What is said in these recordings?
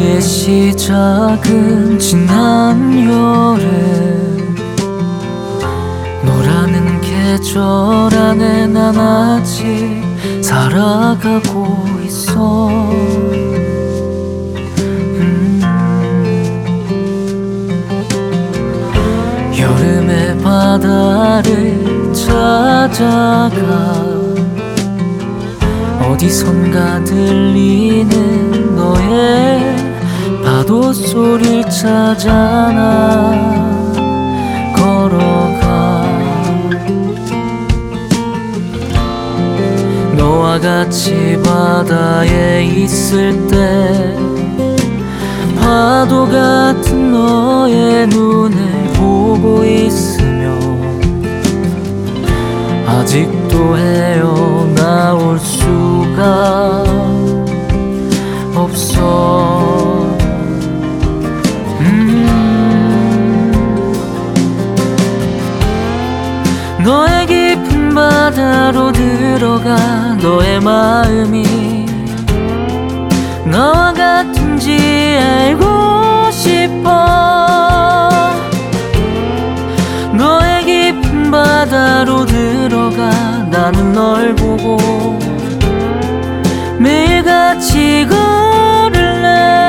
우리의 시작은 지난 여름, 너라는 계절 안에 난 아직 살아가고 있어. 여름의 바다를 찾아가 어디선가 들리는 너의 파도 소리를 찾아 나 걸어가. 너와 같이 바다에 있을 때 파도 같은 너의 눈을 보고 있으며 아직도 헤어나올 수가 없어. 너의 깊은 바다로 들어가 너의 마음이 나와 같은지 알고 싶어. 너의 깊은 바다로 들어가 나는 널 보고 매일같이 걸을래.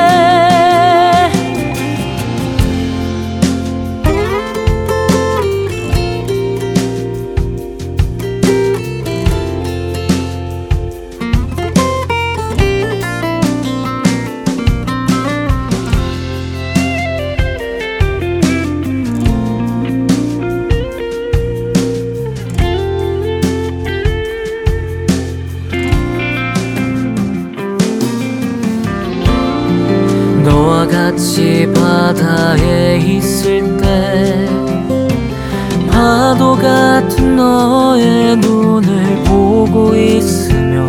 너와 같이 바다에 있을 때 파도 같은 너의 눈을 보고 있으며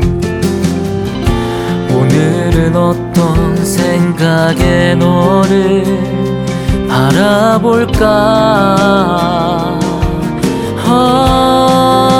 오늘은 어떤 생각에 너를 바라볼까.